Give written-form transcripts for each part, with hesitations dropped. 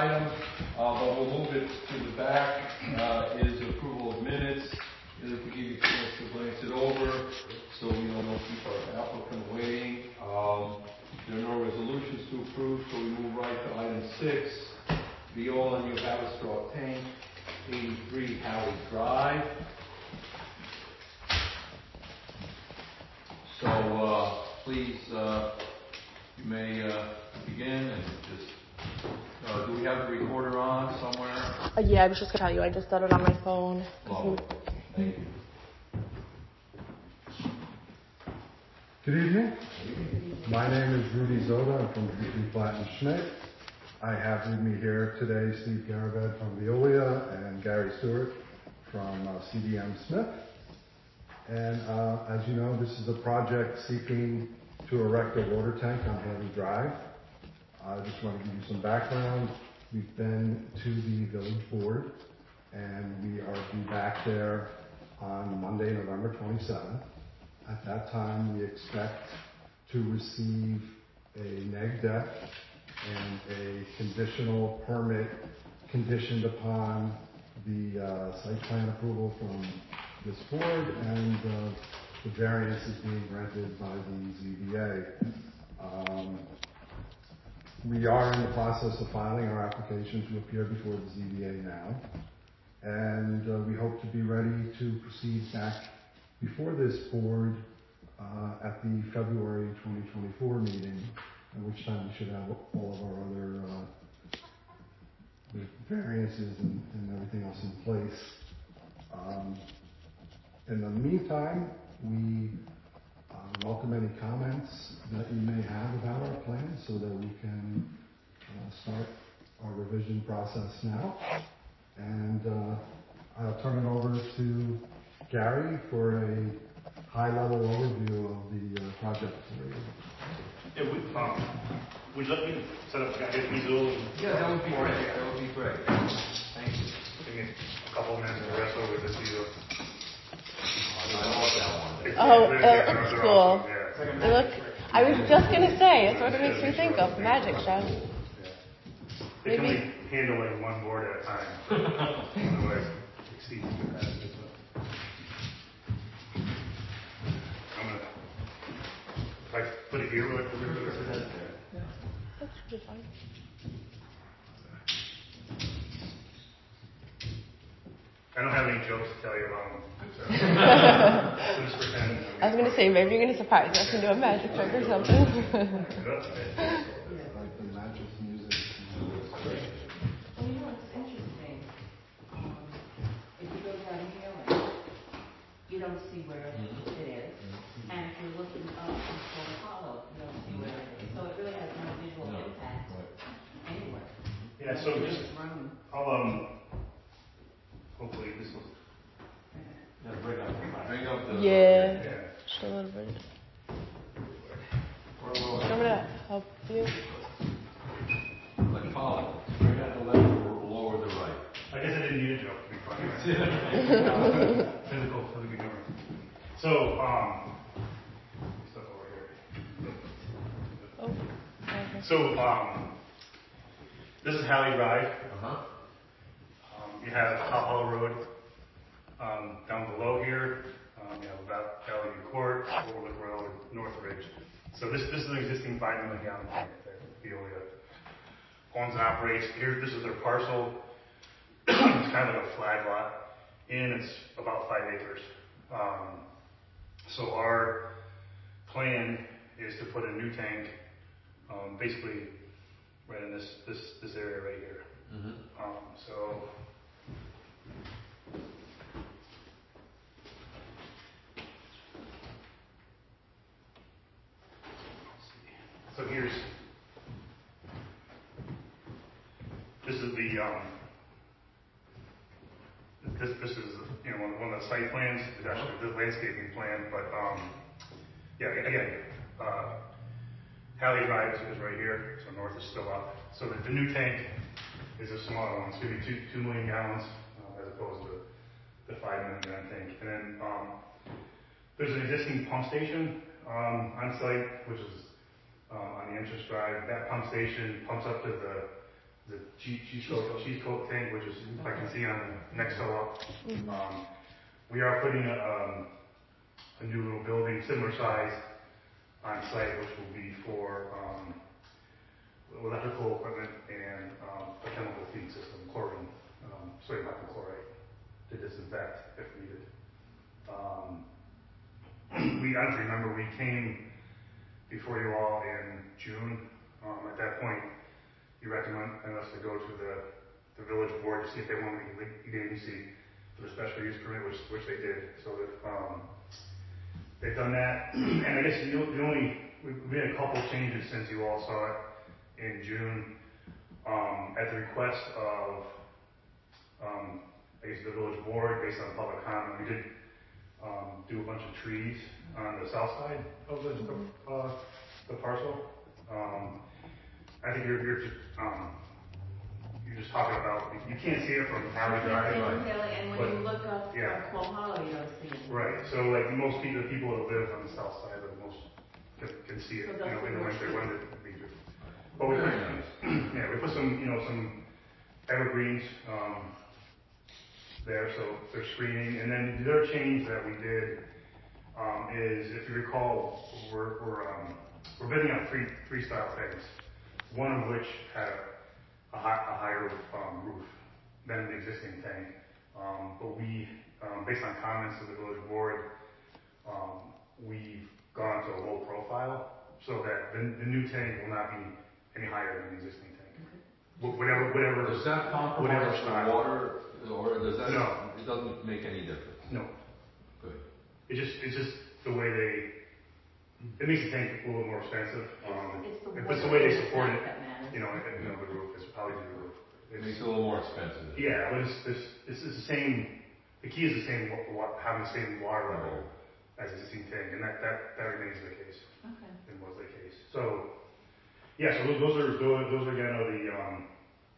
item, but we'll move it to the back, is approval of minutes. I'd like to give you a chance to glance it over so we don't keep our applicant waiting. There are no resolutions to approve, so we move right to item 6. Viola New Haverstraw Tank, 83 Howard Drive. So please, you may begin and just, do we have the recorder on somewhere? Yeah, I was just going to tell you, I just did it on my phone. Oh, thank you. Good evening. My name is Rudy Zoda. I'm from Beasley Platt & Schmidt. I have with me here today Steve Garabed from Veolia and Gary Stewart from CDM Smith. And as you know, this is a project seeking to erect a water tank on Haley Drive. I just want to give you some background. We've been to the village board, and we are due back there on Monday, November 27th. At that time, we expect to receive a neg deck and a conditional permit conditioned upon the site plan approval from this board and the variance is being granted by the ZBA. We are in the process of filing our application to appear before the ZBA now, and we hope to be ready to proceed back before this board at the February 2024 meeting, at which time we should have all of our other variances and everything else in place. In the meantime, we welcome any comments that you may have about our plan so that we can start our revision process now. And I'll turn it over to Gary for a high-level overview of the project for you. Yeah, would you let me set up a visual? Yeah, that would be great. That would be great. Thank you. Give me a couple of minutes to rest over this visual. It's cool. It looks, I was just going to say, it sort of makes me think of Magic Show. They can only handle like one board at a time. Otherwise, exceeds capacity. I'm going to, if I put it here, will it put it Yeah. That should be fine. I don't have any jokes to tell you about them. Just pretend. I was going to say, maybe you're going to surprise us and do a magic trick or something. Like the magic music. Well, you know, it's interesting. If you go down here, you don't see where it is. And if you're looking up in Stone Hollow, you don't see where it is. So it really has no visual impact anywhere. Yeah, so just, I'll, hopefully this will. Bring up the. Yeah. Just a little bit. I'm going to help you. Like Colin. Bring out the left or lower the right. I guess I didn't need a joke to be funny. Physical humor. So, stuff over here. Oh, okay. So, this is Hallie Drive. You have Top Hollow Road down below here. You have about Valley View Court, Overlook Road, Northridge. So this is an existing 5 million gallon tank that Veolia owns and operates. Here, this is their parcel. It's kind of like a flag lot, and it's about 5 acres. So our plan is to put a new tank, basically right in this area right here. So. So this is the this is one of the site plans. It's actually the landscaping plan, but yeah, again, Hallie Drive is right here, so north is still up. So the new tank is a smaller one. It's going to be 2 million gallons as opposed to the 5 million gallon tank. And then there's an existing pump station on site, which is on the entrance drive. That pump station pumps up to the cheese coat tank, which is, if I can see on the next row up. We are putting a new little building, similar size, on site, which will be for electrical equipment and a chemical feed system, chlorine, sodium hypochlorite, to disinfect if needed. I don't remember, we came before you all in June. At that point, you recommended us to go to the village board to see if they wanted to get agency for the special use permit, which they did. So that they've done that. And I guess we made a couple changes since you all saw it in June. At the request of I guess the village board, based on public comment, we did do a bunch of trees on the south side of the parcel. I think you're just talking about, you can't see it from Hallie Drive. And when but, you look up from yeah. Quam Hollow, you don't see it. Right, so like most people, the people that live on the south side of the most can see it, So in the winter, when it be. But we put some evergreens, there, so they're screening. And then the other change that we did, is, if you recall, we're bidding out three style tanks, one of which had a higher roof than the existing tank. But we, based on comments of the village board, we've gone to a low profile so that the new tank will not be any higher than the existing tank. Whatever. Does that whatever compromise the style. water, or does that? No. It doesn't make any difference. No. Good. It's just the way it makes the tank a little more expensive. It's the way they support it. That matters. The roof is probably the roof. It makes it a little more expensive. Yeah, but it's the same. The key is the same. Having the same water level as the existing tank, and that remains the case. Okay. And was the case. So yeah, so those are again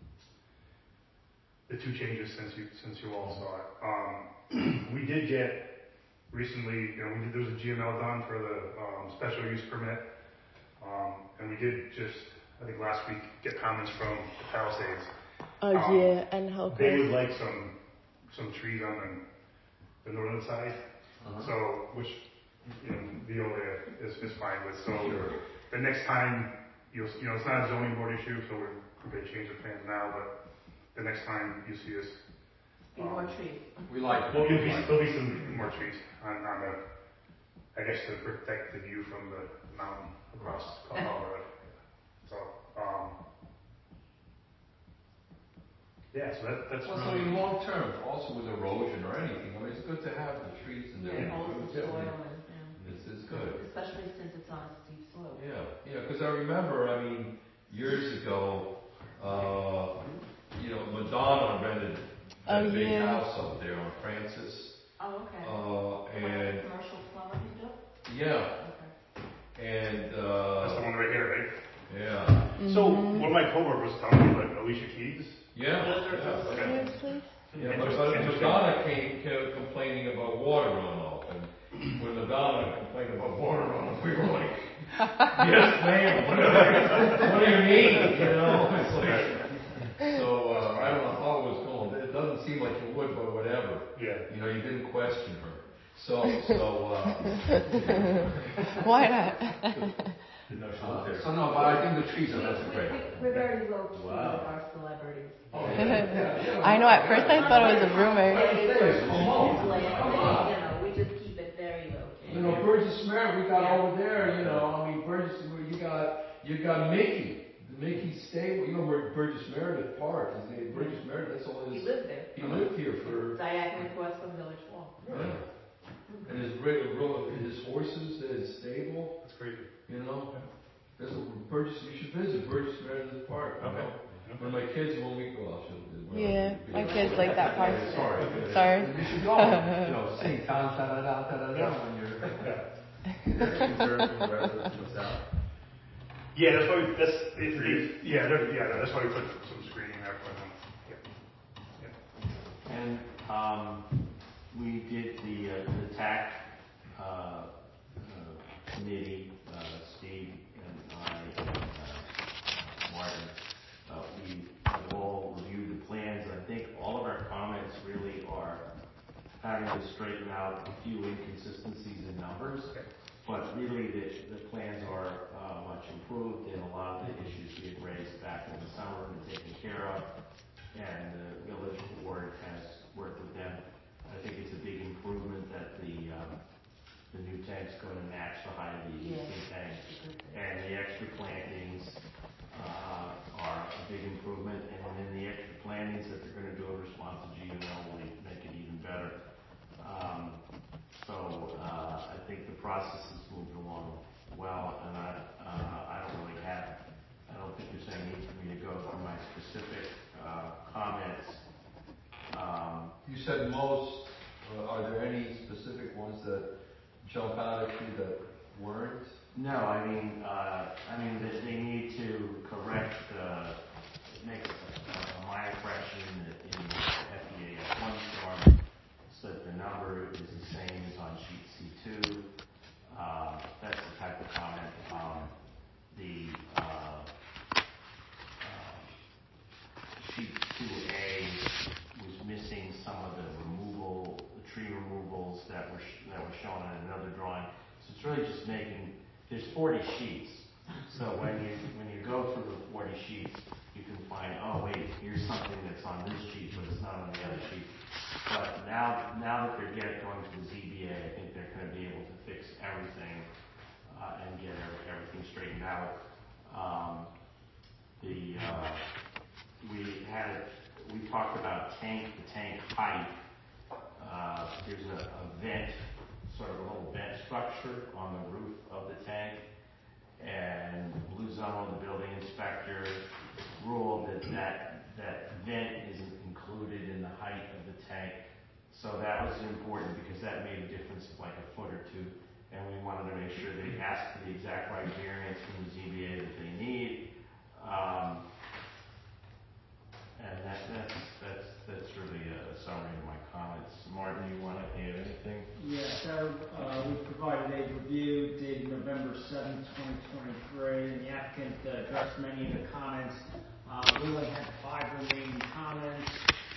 the two changes since you all saw it. We did get recently, there was a GML done for the special use permit, and we did just, I think last week, get comments from Palisades. Yeah, and how They would like some trees on the northern side, so which Veolia is fine with. So the next time it's not a zoning board issue, so we're going to change the plans now, but the next time you see us, Be more trees. We like. well, there'll be some more trees on the, I guess, to protect the view from the mountain across Colorado Road. So, yeah, so that's Well, so really. in long term, also with erosion or anything, I mean, it's good to have the trees in there. Yeah, hold some soil and, This is good. especially since it's on a steep slope. Yeah, because I remember, years ago, Madonna rented that big house up there on Francis. Oh, okay. And Commercial plumber he built? yeah, Okay. and That's the one right here, right? yeah, So one of my coworkers was telling me about Alicia Keys. yeah. Seriously? Yeah, but Madonna came complaining about water runoff, and when Madonna complained about water runoff, we were like, yes, ma'am. What do you mean? It's like. So I don't know how it was going. It doesn't seem like you would, but whatever. Yeah. You didn't question her. So. Why not? So no, but I think the trees that's great. We're very low key with our celebrities. I know, at first I thought it was a rumor. We just keep it very low key. Burgess Meredith, we got over there. Burgess, you got Mickey. Mickey stable, where Burgess Meredith Park is. Burgess Meredith, that's all his. He lived there. He lived here for. Diagonally across from Village Hall. Yeah. And his horses, his stable. That's crazy. There's Burgess. You should visit Burgess Meredith Park. Okay. When my kids, when we go out, Yeah, my kids like that part. Sorry. You should go. Sing da da da da da when you're. Yeah, that's why that's why we put some screening there for them. Yeah. And we did the TAC committee, Steve and I, Martin. We straighten out a few inconsistencies in numbers. But really, the plans are much improved, and a lot of the issues we had raised back in the summer have been taken care of, and the village board has worked with them. I think it's a big improvement that the new tank's going to match the height of the existing tank, and the extra plantings are a big improvement, and then the extra plantings that they're going to do in response to GML will make it even better. So I think the process has moved along well, and I don't think there's any need for me to go through my specific comments. You said most. Are there any specific ones that jump out at you that weren't? No, I mean they need to correct, make a minor correction in the FEAS1 form so that the number is the same as on sheet C2. That's the type of comment. The sheet 2A was missing some of the tree removals that were shown on another drawing. So it's really just there's 40 sheets. So when you go through the 40 sheets, you can find, oh wait, here's something that's on this sheet, but it's not on the other sheet. But now that they're going to the ZBA, I think they're going to be able to fix everything and get everything straightened out. We talked about the tank height. There's a vent, sort of a little vent structure on the roof of the tank, and Luzon, the building inspector, ruled that vent isn't included in the height of the tank. So that was important because that made a difference of like a foot or two, and we wanted to make sure they asked for the exact right variance from the ZBA that they need. And that's really a summary of my comments. Martin, you want to add anything? Yes, we provided a review dated November 7, 2023, and the applicant addressed many of the comments. We only had 5 remaining comments.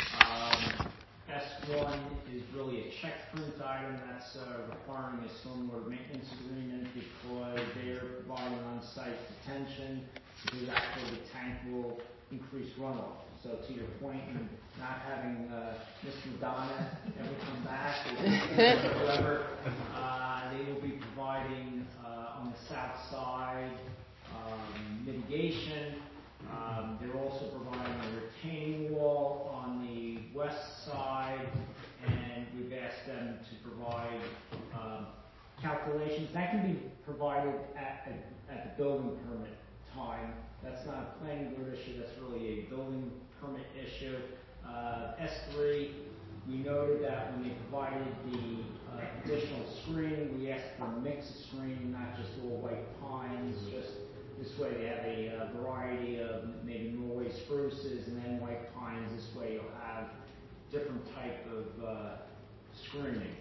S1 is really a check print item that's requiring a stormwater maintenance agreement because they're providing on-site detention because actually the tank will increase runoff. So to your point, in not having Mr. Donna ever come back, however, they will be providing on the south side mitigation. They're also providing a retaining wall on the west side, and we've asked them to provide calculations. That can be provided at the building permit time. That's not a planning board issue, that's really a building permit issue. S3, we noted that when they provided the additional screening, we asked for a mix of screening, not just all white pines, just this way they have a variety of maybe Norway spruces and then white pines. This way you'll have different type of screening.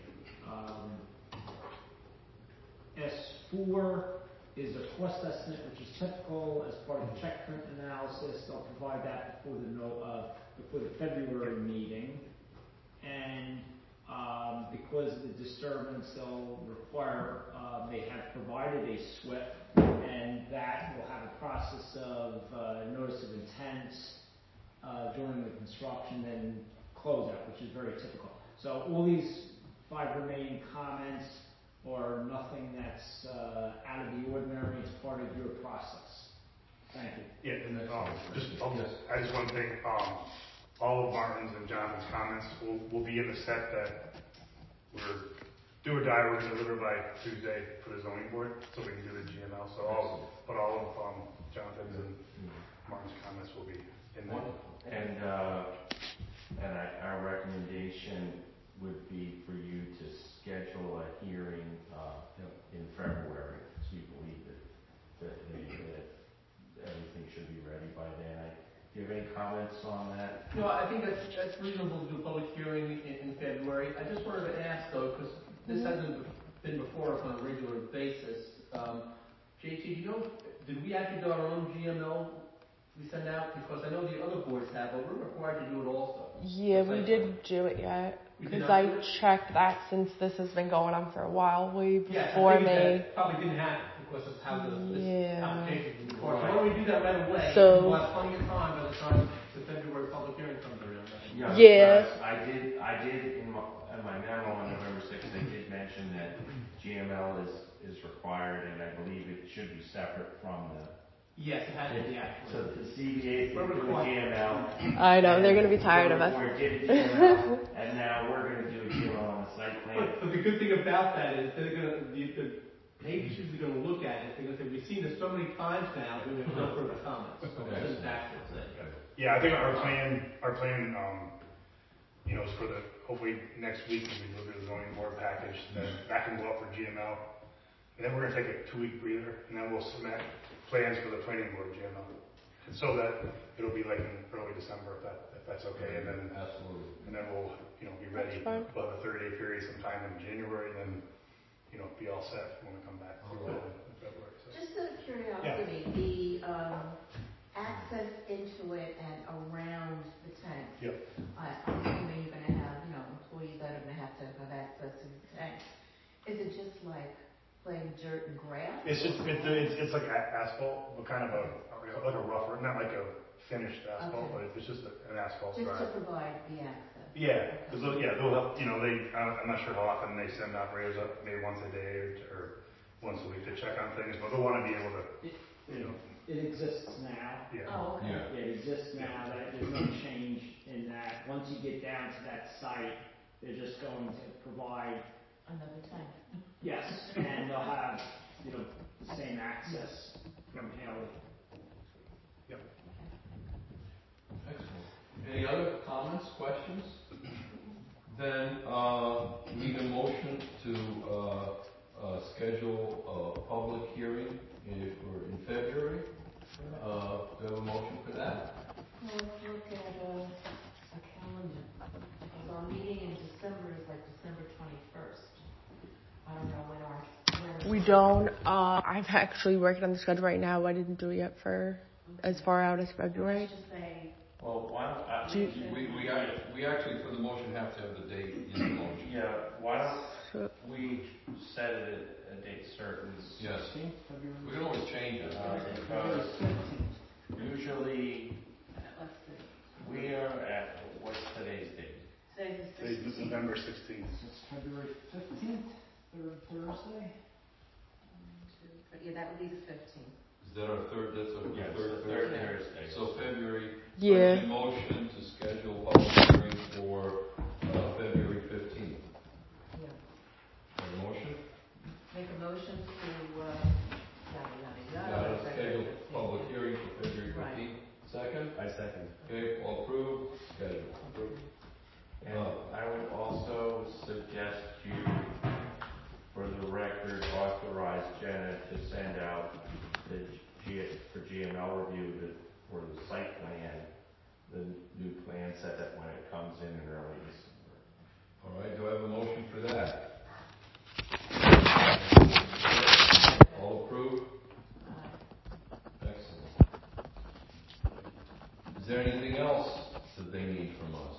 S4 is a cost estimate, which is typical as part of the check print analysis. They'll provide that before the February meeting. And because of the disturbance, they'll require, they have provided a SWIP, and that will have a process of notice of intent during the construction and closeout, which is very typical. So all these 5 remaining comments or nothing that's out of the ordinary. It's part of your process. Thank you. Yeah, and I'll just add one thing. All of Martin's and Jonathan's comments will be in the set that we're do or die. We're going to deliver by Tuesday for the zoning board, so we can do the GML. So all of Jonathan's and Martin's comments will be in there. And our recommendation would be for you to schedule a hearing in February, so you believe that everything should be ready by then. Do you have any comments on that? No, I think that's reasonable to do a public hearing in February. I just wanted to ask though, because this hasn't been before us on a regular basis. JT, do you know, did we actually do our own GML we send out? Because I know the other boards have, but we're required to do it also. Yeah, we didn't do it yet. Because I checked that since this has been going on for a while, way Yes, before I figured me. that probably didn't happen because of how this Yeah. application was recorded. So why don't we do that right away? So- We'll have plenty of time by the time the February public hearing comes around. Yeah. because I did in my memo on November 6th, I did mention that GML is required, and I believe it should be separate from the. Yes, it has to be So actually. the CBA is doing GML. I know, they're going to be tired of us. Before it did GML, and now we're going to do a GML on the site plan. But the good thing about that is they're gonna, the agencies are gonna look at it, they're gonna say, we've seen this so many times now, we're gonna no further comments. So that's exactly what it says. Yeah, I think our plan, you know, is for hopefully next week, when we look at the zoning board package, then that can go up for GML. And then we're gonna take a 2-week breather, and then we'll submit plans for the planning board GML. And so that it'll be like in early December, if that's okay, and then. Absolutely. And then we'll, you know, be ready That's fine. about a 30-day period sometime in January, and then, you know, be all set when we come back All right. in February. So. Just out of curiosity, the access into it and around the tanks. Yep. I'm assuming you're gonna have, you know, employees that are gonna have access to the tanks. Is it just like plain dirt and grass? It's like asphalt, but kind of like a rougher, not like a finished asphalt, Okay. but it's just an asphalt Just to drive. provide the access? Yeah, because they'll help, you know, I'm not sure how often they send operators up, maybe once a day or once a week to check on things, but they'll want to be able to, you know, It exists now. yeah. Oh, okay. Yeah. It exists now, that there's no change in that. Once you get down to that site, they're just going to provide, Another tank. yes, and they'll have, you know, the same access from Haley. Excellent. Any other comments, questions? Then, need a motion to schedule a public hearing in February. Do you have a motion for that? Well, let's look at a calendar. Because our meeting in December is like December 21st. I don't know when We don't, I'm actually working on the schedule right now. I didn't do it yet for as far out as February. Let's just say, Well, why don't, Do you- We actually, for the motion, have to have the date in the motion. yeah, why So- don't we set it at a date certain? Yes. 16th, February? We can always change it. Because usually let's see. we are at, what's today's date? Today's the Today's 16th. November 16th. It's February 15th, third Thursday. Yeah, that would be the 15th. Is that our third, that's our Yeah, it's third the third Thursday? Thursday. So February, Yeah. the motion to schedule public hearing for February 15th. Yeah. Have a motion? Make a motion to, Schedule public hearing for February Right. 15th. Second? I second. Okay, all approved, schedule. And I would also suggest you, for the record, authorize Jenna to send out for GML review for the site plan, the new plan set that when it comes in early December. All right, do I have a motion for that? All approved? Excellent. Is there anything else that they need from us?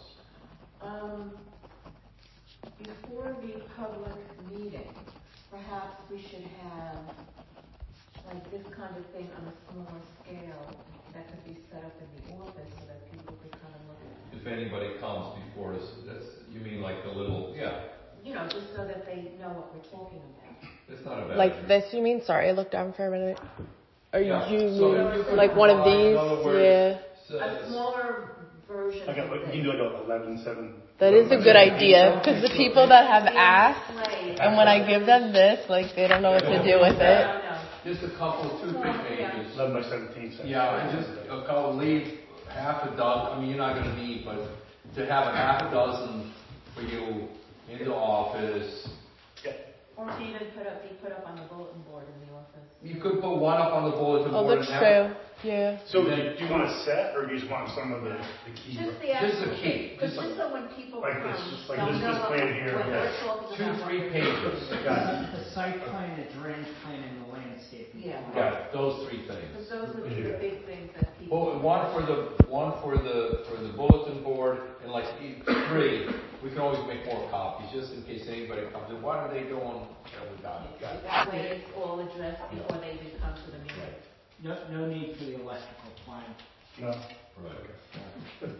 Before the public meeting, perhaps we should have like this kind of thing on a smaller scale that could be set up in the office so that people could kind of look at it. If anybody comes before us, you mean like the little, yeah, You know, just so that they know what we're talking about. it's not a bad Like idea. this, you mean? Sorry, I looked down for a minute. Or Yeah, you so mean you could like one of provide, these? in other words, Yeah. A smaller version Like of you this. can do like a 11/7. That is a good idea because the people that have asked, Displayed. and when I give them this, like they don't know what to do with it. No. Just a couple, 2-3 pages. 11/17. Yeah, and just a couple, leave half a dozen, I mean, you're not gonna need, but to have a half a dozen for you in the office. Or to even put up on the bulletin board in the office. You could put one up on the bulletin Oh, board that's and have. true. Yeah. So do you want a set, or do you just want some of the key? Just the Just actual a key. Because just so when people Like come, this, just like they'll this know what plan here, what yeah. we're talking about. 2-3 pages. The site plan, the drainage plan, and the landscape. Yeah. Got it, those 3 Because things. those would be the big things that people One for the bulletin board, and like each 3, we can always make more copies, just in case anybody comes in. What are they doing? Yeah, we got it. That way it's all addressed before they even come to the meeting. No need for the electrical plan. No. Right.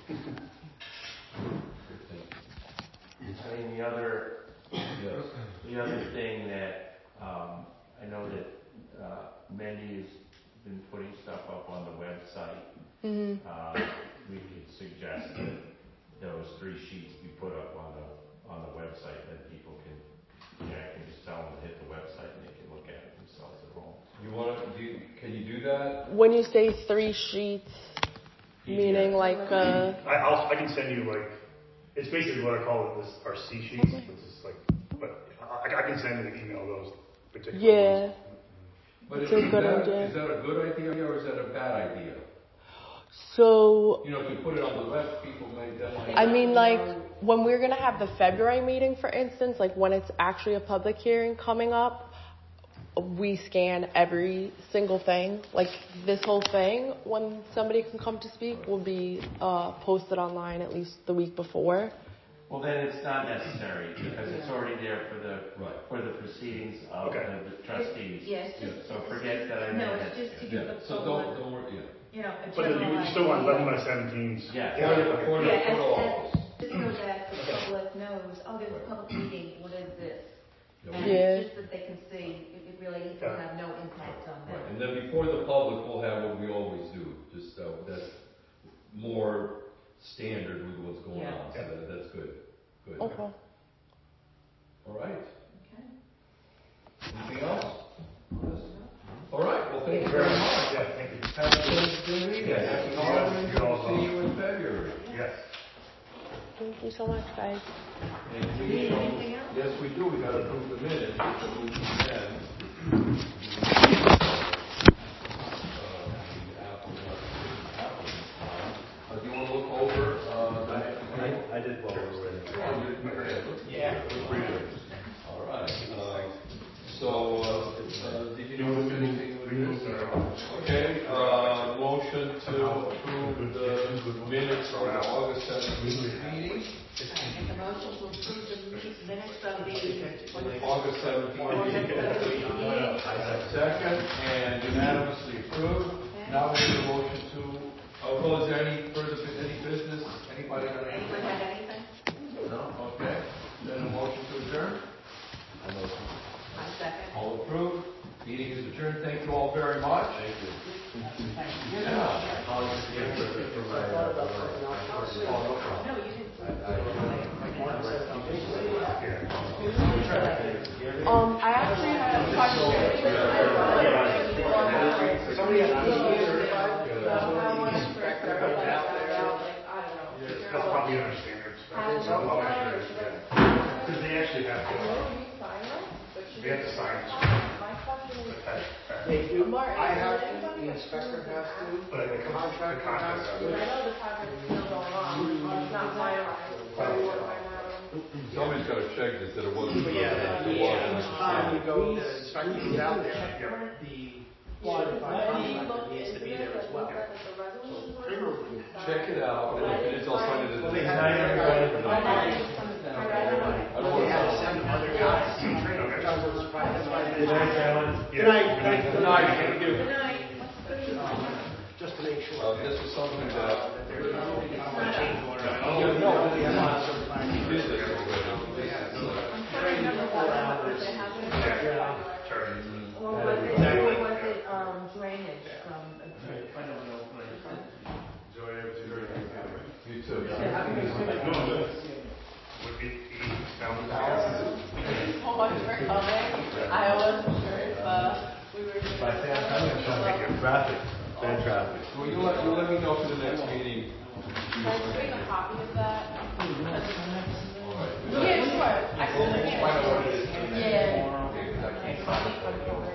I mean, the other thing that, I know that, Mendy's been putting stuff up on the website. We could suggest that those 3 sheets be put up on the website, that people can just tell them to hit the website and they can look at it themselves at home. Can you do that? When you say 3 sheets, meaning like I can send you like, it's basically what I call our C sheets, which is like, but I can send you an email those particular ones. But it's a good idea. Is that a good idea or is that a bad idea? So, If you put it on the web, people might. I mean, like, when we're going to have the February meeting, for instance, like when it's actually a public hearing coming up, we scan every single thing. Like, this whole thing, when somebody can come to speak, will be posted online at least the week before. Well, then it's not necessary, because it's already there for the proceedings of the trustees. Yes. So forget that I No, read it's that. just to give the So public, don't worry. a But general you still want idea. 11 by 17s. Yeah. For the office. Just so that the public knows, there's a public meeting, what is this? And Yeah. just that they can see, it really will have no impact on them. Right. And then before the public, we'll have what we always do. Just that's more standard with what's going on. So that's good. Good. Okay. All right. Okay. Anything else? All right. Well, thank you very much. Yeah, thank you. Have a good evening. Happy holidays. See you in February. Yes. Thank you so much, guys. And we Need anything else? Yes, we do. We got to approve the minutes. Which we can. Do you want to look over? I did well already. Yeah. All right. Did you notice anything with this? Okay. Motion to approve the minutes of the August 17th meeting. I make a motion to approve the minutes of the August 17th meeting. Second, and unanimously approved. Now we need a motion to. Is there any business? Anybody got anything? Anyone have anything? No? Okay. Then a motion to adjourn? I second. All approved. Meeting is adjourned. Thank you all very much. Thank you. Yeah. No, you didn't. I actually had a question. Somebody has That's probably our standards. Because they actually have to sign it. They do. I have to, the inspector has to, But the contract has to. know the project's still going on. It's not finalized. Somebody's got to check this, that it wasn't. But yeah, each time you go, the inspector goes out there, the qualified contractor needs to be there as well. Check it out, and if it is, I'll send it to the. Well, they have to send other guys. Good night, gentlemen. Good night. Good night. Thank you. Good night. Just to make sure. This is something that. There's no change order. No, we have certified. did this already. I'm trying to remember what happened. Or was it drainage from? I don't know. You too. Would be Thank you so much for coming. I wasn't sure if we were doing Traffic. Bad traffic. Well, you let me know for the next meeting. Can I bring a copy of that? All right. Yeah, sure. I can Find out what it is. Yeah. Okay, 'cause I can't find it.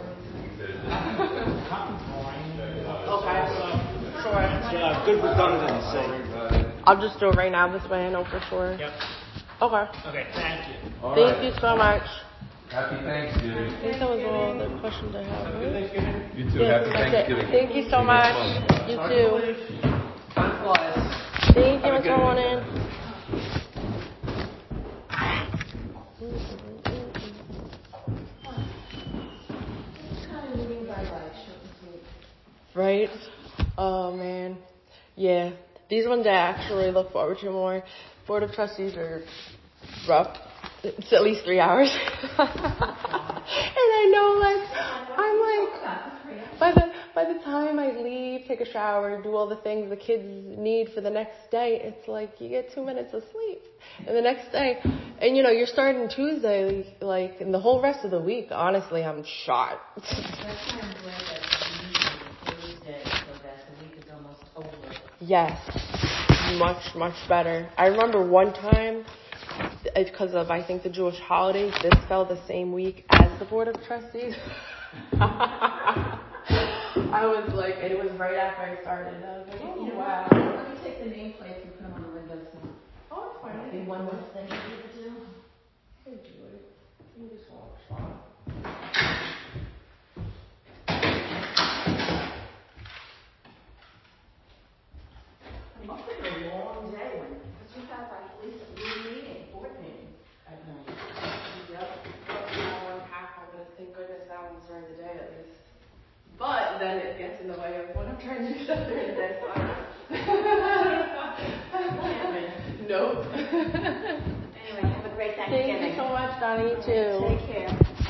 Okay. Sure. Good redundancy. I'll just do it right now this way I know for sure. Yep. Okay. Okay, thank you. All Thank right. you so much. Happy Thanksgiving. I think that was all the questions I have, right? Thanksgiving. You too. Yes, Happy that's it. Thanksgiving. Thank you so much. You too. Time flies. Thank you for coming in. Right? Oh man. Yeah. These ones I actually look forward to more. Board of Trustees are rough. It's at least 3 hours. And I know I'm like, by the time I leave, take a shower, do all the things the kids need for the next day, it's like you get 2 minutes of sleep. And the next day, and you're starting Tuesday, like, and the whole rest of the week, honestly, I'm shot. That's why I'm glad that the meeting is Thursday, so that the week is almost over. Yes. Much, much better. I remember one time, because of, I think, the Jewish holidays, this fell the same week as the Board of Trustees. I was like, it was right after I started. I was like, oh, wow. Let me take the nameplates and put them on the windows. Oh, it's fine. Maybe one more thing to do. You can do it. You can just walk spot. It's been a long day because we have like at least a board meeting at night. Yep. An hour and a half, but thank goodness that one's during the day at least. But then it gets in the way of what I'm trying to do during the day, so I Nope. Anyway, have a great Thanksgiving. Thank you so much, Donnie, you too. Take care.